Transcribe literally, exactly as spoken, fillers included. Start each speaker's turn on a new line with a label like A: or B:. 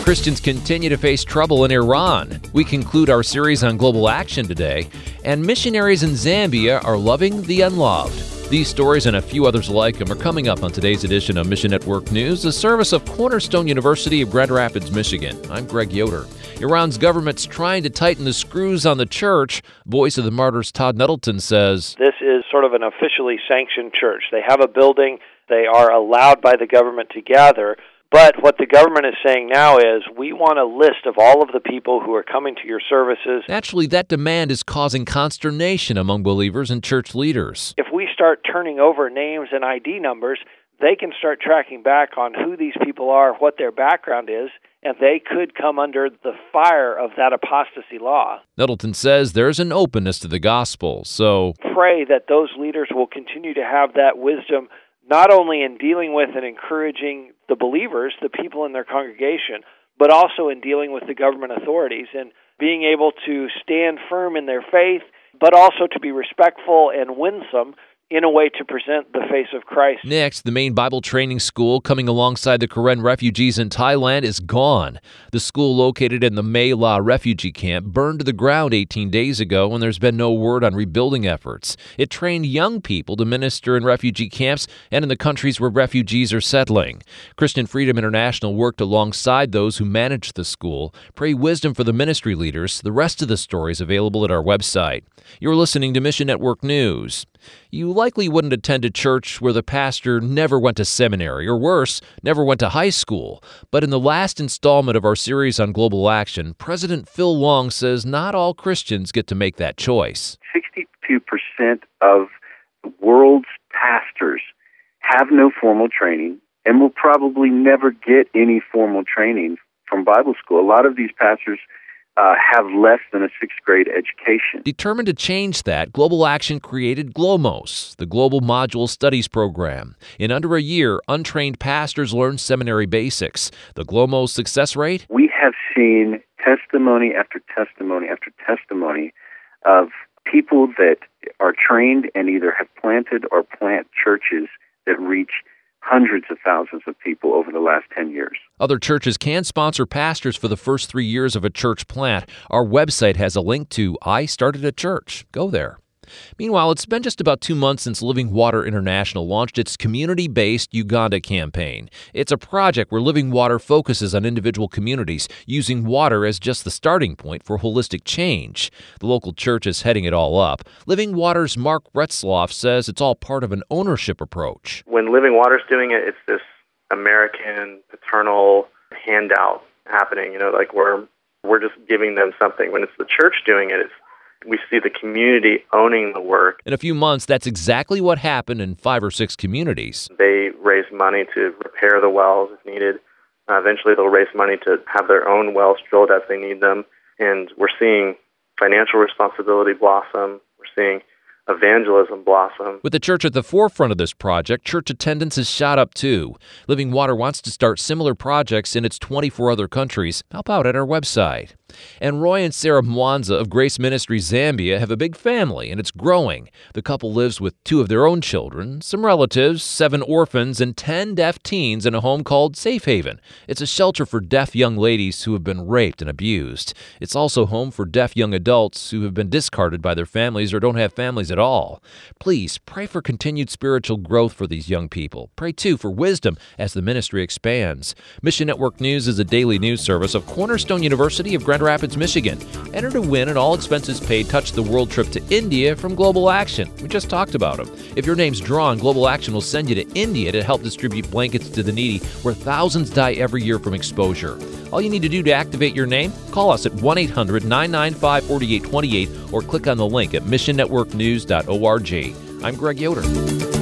A: Christians continue to face trouble in Iran. We conclude our series on global action today, and missionaries in Zambia are loving the unloved. These stories and a few others like them are coming up on today's edition of Mission Network News, a service of Cornerstone University of Grand Rapids, Michigan. I'm Greg Yoder. Iran's government's trying to tighten the screws on the church. Voice of the Martyrs Todd Nettleton says,
B: This is sort of an officially sanctioned church. They have a building. They are allowed by the government to gather. But what the government is saying now is, we want a list of all of the people who are coming to your services.
A: Naturally, that demand is causing consternation among believers and church leaders.
B: If we start turning over names and I D numbers, they can start tracking back on who these people are, what their background is, and they could come under the fire of that apostasy law.
A: Nettleton says there's an openness to the gospel, so
B: pray that those leaders will continue to have that wisdom, not only in dealing with and encouraging the believers, the people in their congregation, but also in dealing with the government authorities and being able to stand firm in their faith, but also to be respectful and winsome in a way to present the face of Christ.
A: Next, the main Bible training school coming alongside the Karen refugees in Thailand is gone. The school, located in the Mae La refugee camp, burned to the ground eighteen days ago, and there's been no word on rebuilding efforts. It trained young people to minister in refugee camps and in the countries where refugees are settling. Christian Freedom International worked alongside those who managed the school. Pray wisdom for the ministry leaders. The rest of the story is available at our website. You're listening to Mission Network News. You likely wouldn't attend a church where the pastor never went to seminary, or worse, never went to high school. But in the last installment of our series on global action, President Phil Long says not all Christians get to make that choice.
C: sixty-two percent of the world's pastors have no formal training and will probably never get any formal training from Bible school. A lot of these pastors Uh, have less than a sixth grade education.
A: Determined to change that, Global Action created GLOMOS, the Global Module Studies Program. In under a year, untrained pastors learned seminary basics. The GLOMOS success rate?
C: We have seen testimony after testimony after testimony of people that are trained and either have planted or plant churches that reach hundreds of thousands of people over the last ten years.
A: Other churches can sponsor pastors for the first three years of a church plant. Our website has a link to I Started a Church. Go there. Meanwhile, it's been just about two months since Living Water International launched its community-based Uganda campaign. It's a project where Living Water focuses on individual communities, using water as just the starting point for holistic change. The local church is heading it all up. Living Water's Mark Retzloff says it's all part of an ownership approach.
D: When Living Water's doing it, it's this American paternal handout happening, you know, like we're, we're just giving them something. When it's the church doing it, it's we see the community owning the work.
A: In a few months, that's exactly what happened in five or six communities.
D: They raise money to repair the wells if needed. Uh, eventually, they'll raise money to have their own wells drilled as they need them. And we're seeing financial responsibility blossom. We're seeing evangelism blossom.
A: With the church at the forefront of this project, church attendance has shot up too. Living Water wants to start similar projects in its twenty-four other countries. Help out at our website. And Roy and Sarah Mwanza of Grace Ministries Zambia have a big family, and it's growing. The couple lives with two of their own children, some relatives, seven orphans, and ten deaf teens in a home called Safe Haven. It's a shelter for deaf young ladies who have been raped and abused. It's also home for deaf young adults who have been discarded by their families or don't have families at all. Please pray for continued spiritual growth for these young people. Pray, too, for wisdom as the ministry expands. Mission Network News is a daily news service of Cornerstone University of Grand Rapids, Michigan. Enter to win an all-expenses-paid Touch the World trip to India from Global Action. We just talked about them. If your name's drawn, Global Action will send you to India to help distribute blankets to the needy, where thousands die every year from exposure. All you need to do to activate your name, call us at one eight hundred nine nine five four eight two eight or click on the link at mission network news dot org. I'm Greg Yoder.